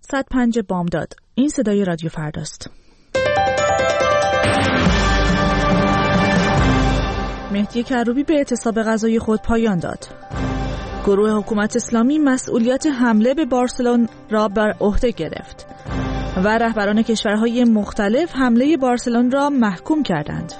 105 بامداد. این صدای رادیو فرداست. مهدی کروبی به اعتصاب غذایی خود پایان داد. گروه حکومت اسلامی مسئولیت حمله به بارسلون را بر عهده گرفت و رهبران کشورهای مختلف حمله بارسلون را محکوم کردند.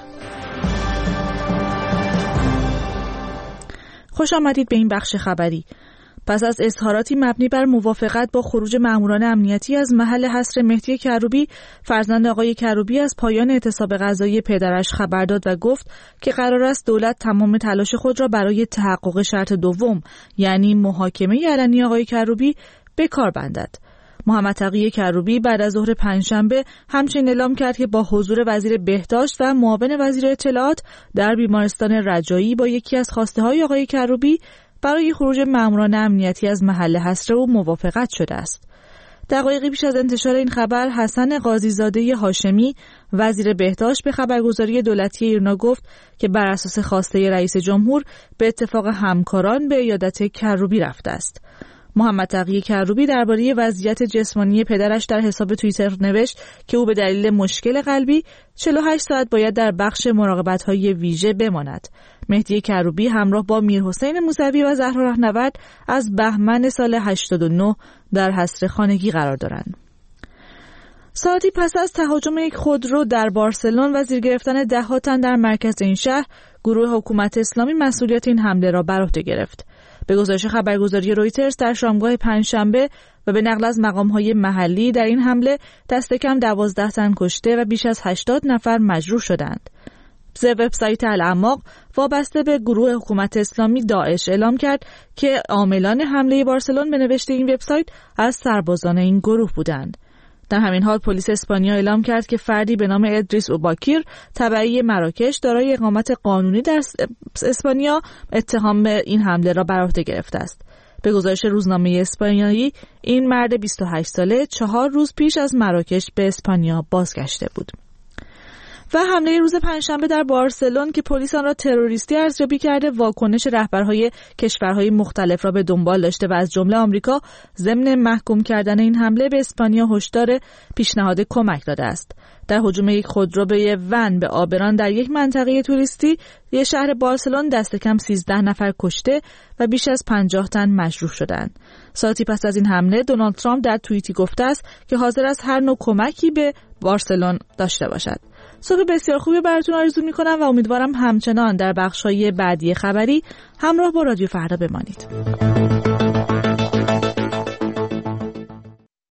خوش آمدید به این بخش خبری. پس از اظهاراتی مبنی بر موافقت با خروج ماموران امنیتی از محل حصر مهدی کروبی، فرزند آقای کروبی از پایان اعتصاب غذایی پدرش خبر داد و گفت که قرار است دولت تمام تلاش خود را برای تحقق شرط دوم، یعنی محاکمه علنی آقای کروبی، به کار بندد. محمد تقی کروبی بعد از ظهر پنجشنبه همچنین اعلام کرد که با حضور وزیر بهداشت و معاون وزیر اطلاعات در بیمارستان رجایی با یکی از خواسته‌های آقای کروبی برای خروج ماموران امنیتی از محل حصر او موافقت شده است. دقایقی پیش از انتشار این خبر، حسن قاضی‌زاده هاشمی وزیر بهداشت به خبرگزاری دولتی ایرنا گفت که بر اساس خواسته رئیس جمهور به اتفاق همکاران به عیادت کروبی رفته است. محمد تقی کروبی درباره وضعیت جسمانی پدرش در حساب توییتر نوشت که او به دلیل مشکل قلبی 48 ساعت باید در بخش مراقبت‌های ویژه بماند. مهدی کروبی همراه با میرحسین موسوی و زهرا رهنورد از بهمن سال 89 در حصر خانگی قرار دارند. ساعتی پس از تهاجم یک خودرو در بارسلون و زیر گرفتن ده‌ها تن در مرکز این شهر، گروه حکومت اسلامی مسئولیت این حمله را بر عهده گرفت. به گزارش خبرگزاری رویترز در شامگاه پنجشنبه و به نقل از مقام‌های محلی، در این حمله دست کم 12 تن کشته و بیش از 80 نفر مجروح شدند. وبسایت الاعماق وابسته به گروه حکومت اسلامی داعش اعلام کرد که عاملان حمله بارسلون به نوشته این وبسایت از سربازان این گروه بودند. در همین حال پلیس اسپانیا اعلام کرد که فردی به نام ادریس اوباکیر تبعی مراکش دارای اقامت قانونی در اسپانیا اتهام به این حمله را بر عهده گرفته است. به گزارش روزنامه اسپانیایی، این مرد 28 ساله 4 روز پیش از مراکش به اسپانیا بازگشته بود. و حمله روز پنجشنبه در بارسلون که پلیس آن را تروریستی ارزیابی کرده، واکنش رهبرهای کشورهای مختلف را به دنبال داشته و از جمله آمریکا ضمن محکوم کردن این حمله به اسپانیا هشدار پیشنهاد کمک داده است. در هجوم یک خودرو به ون به آبران در یک منطقه توریستی یک شهر بارسلون دست کم 13 نفر کشته و بیش از 50 تن مجروح شدند. ساعتی پس از این حمله، دونالد ترامپ در توییتی گفته است که حاضر است هر نوع کمکی به بارسلون داشته باشد. صبح بسیار خوبی براتون آرزو می‌کنم و امیدوارم همچنان در بخش‌های بعدی خبری همراه با رادیو فردا بمانید.